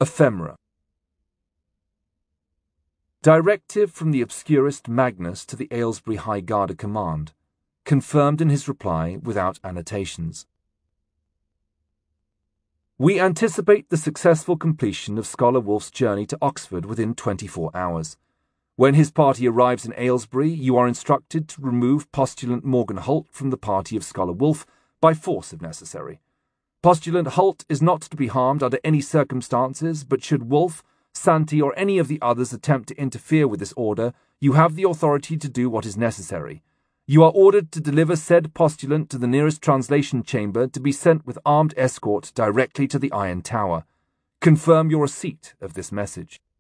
Ephemera. Directive from the obscurest Magnus to the Aylesbury High Garda Command, confirmed in his reply without annotations. We anticipate the successful completion of Scholar Wolf's journey to Oxford within 24 hours. When his party arrives in Aylesbury, you are instructed to remove postulant Morgan Holt from the party of Scholar Wolf by force if necessary. Postulant Holt is not to be harmed under any circumstances, but should Wolf, Santi, or any of the others attempt to interfere with this order, you have the authority to do what is necessary. You are ordered to deliver said postulant to the nearest translation chamber to be sent with armed escort directly to the Iron Tower. Confirm your receipt of this message.